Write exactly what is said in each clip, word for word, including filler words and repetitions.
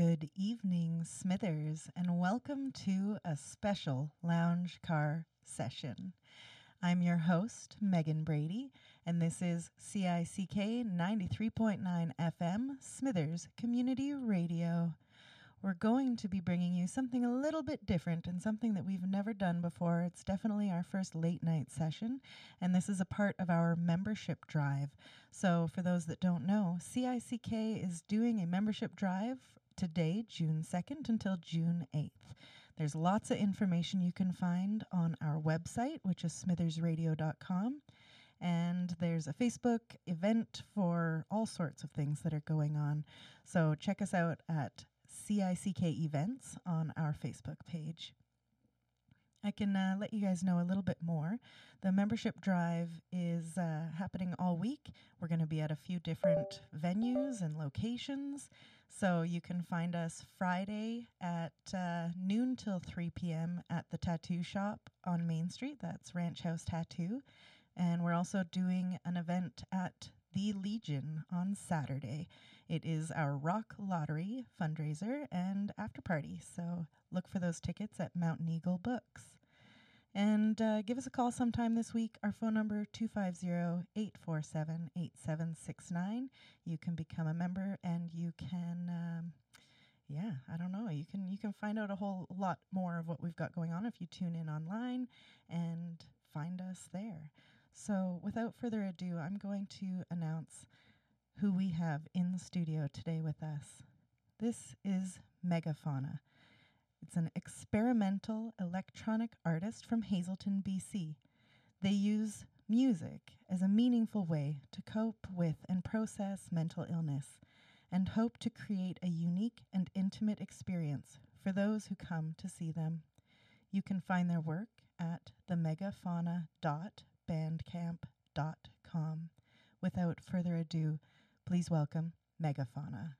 Good evening, Smithers, and welcome to a special lounge car session. I'm your host, Megan Brady, and this is C I C K ninety-three point nine F M, Smithers Community Radio. We're going to be bringing you something a little bit different and something that we've never done before. It's definitely our first late night session, and this is a part of our membership drive. So for those that don't know, C I C K is doing a membership drive today, June second, until June eighth. There's lots of information you can find on our website, which is smithers radio dot com. And there's a Facebook event for all sorts of things that are going on. So check us out at C I C K events on our Facebook page. I can uh, let you guys know a little bit more. The membership drive is uh, happening all week. We're going to be at a few different venues and locations. So you can find us Friday at uh, noon till three p.m. at the tattoo shop on Main Street. That's Ranch House Tattoo. And we're also doing an event at the Legion on Saturday. It is our Rock Lottery fundraiser and after party. So look for those tickets at Mountain Eagle Books. And uh, give us a call sometime this week. Our phone number, two five zero, eight four seven, eight seven six nine. You can become a member and you can, um, yeah, I don't know. You can, you can find out a whole lot more of what we've got going on if you tune in online and find us there. So without further ado, I'm going to announce who we have in the studio today with us. This is Megafauna. It's an experimental electronic artist from Hazelton, B C. They use music as a meaningful way to cope with and process mental illness and hope to create a unique and intimate experience for those who come to see them. You can find their work at the megafauna dot bandcamp dot com. Without further ado, please welcome Megafauna.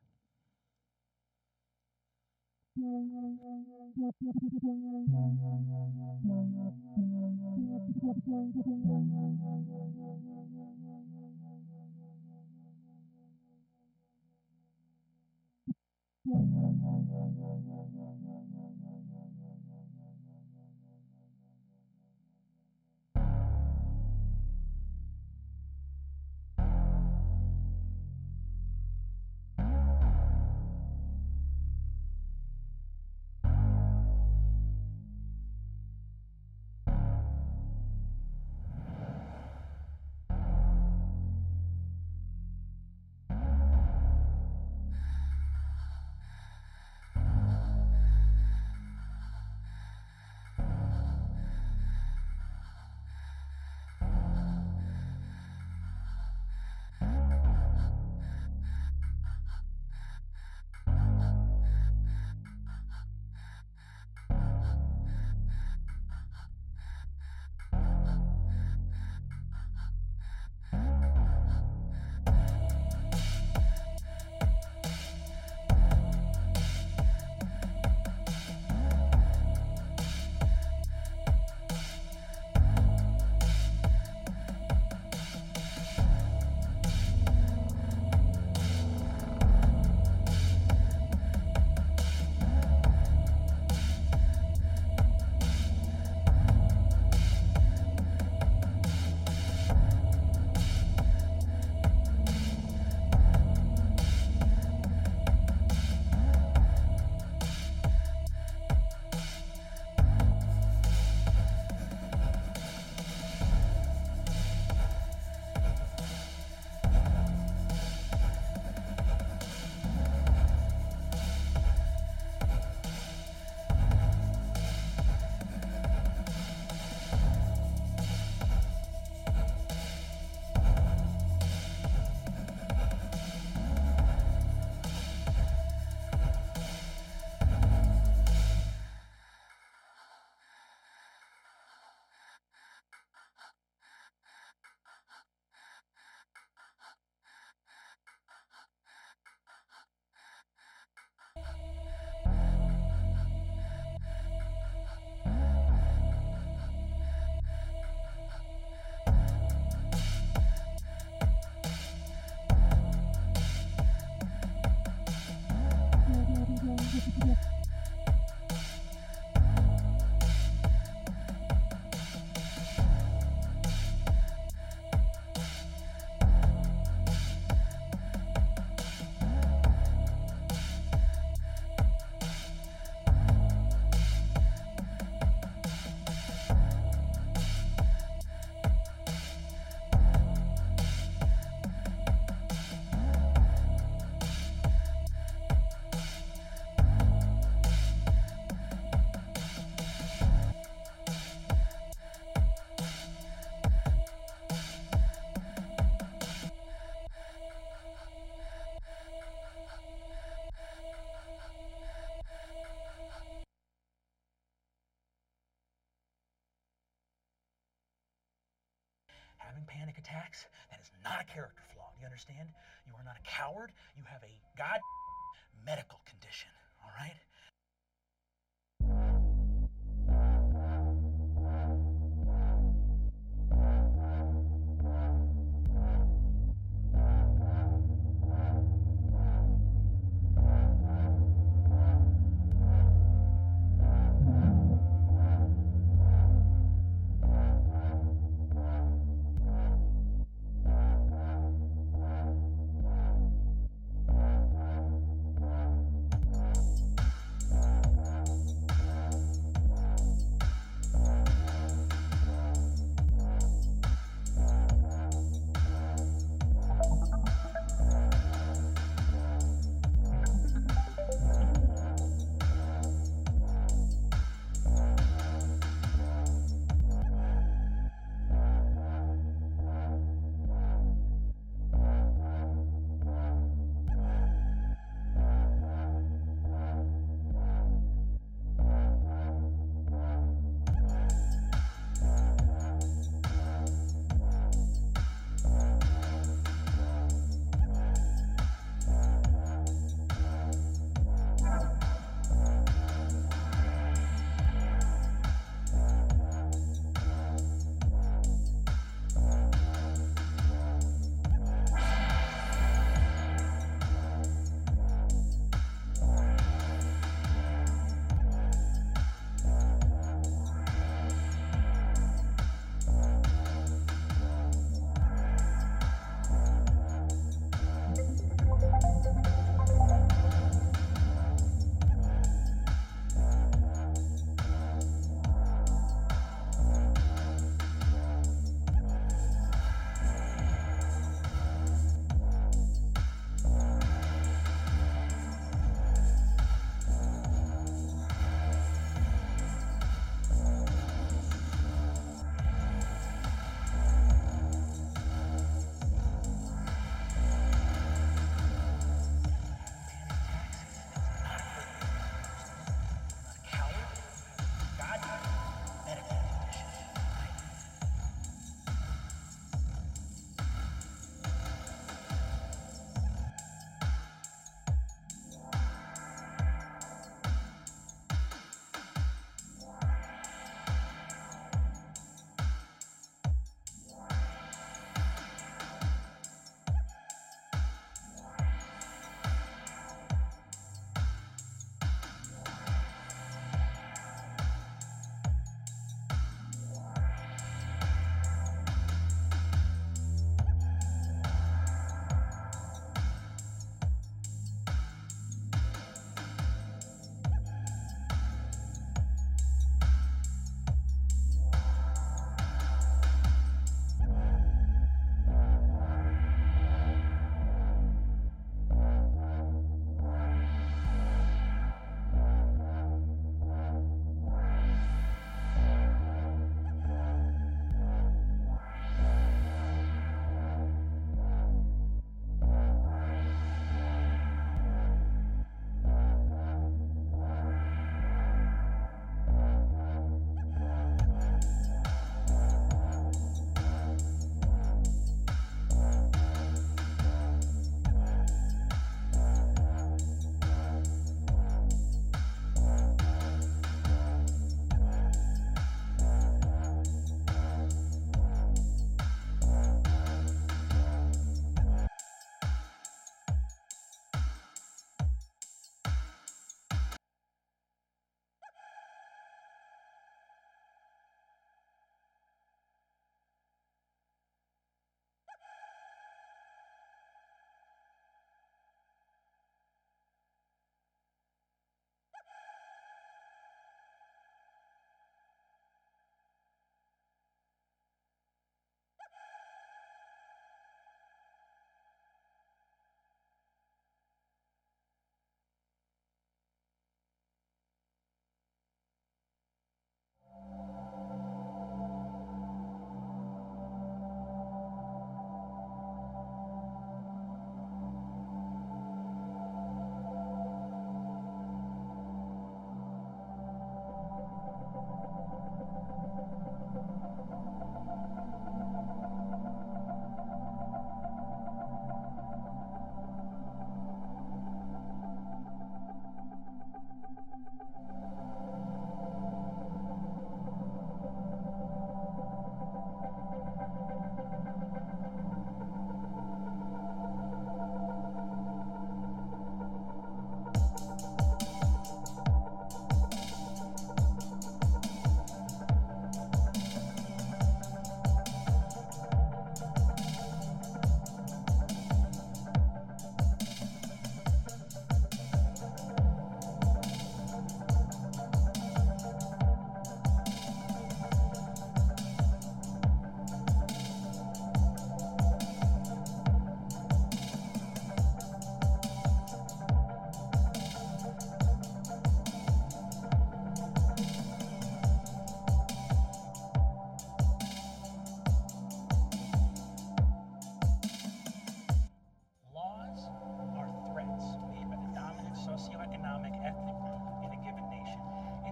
Having panic attacks, that is not a character flaw. Do you understand? You are not a coward. You have a god medical condition, all right?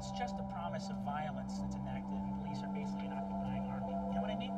It's just a promise of violence that's enacted, and police are basically an occupying army. You know what I mean?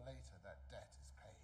or later that debt is paid.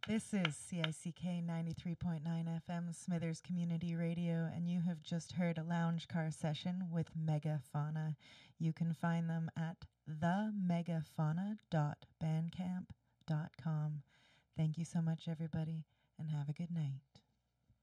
This is C I C K ninety-three point nine F M, Smithers Community Radio, and you have just heard a lounge car session with Megafauna. You can find them at the megafauna dot bandcamp dot com. Thank you so much, everybody, and have a good night.